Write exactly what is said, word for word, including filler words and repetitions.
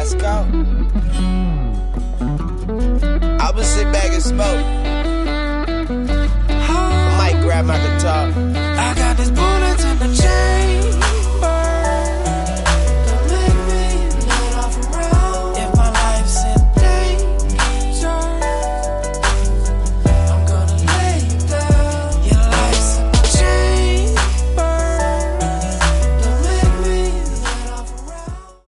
Let's go. I would sit back and smoke.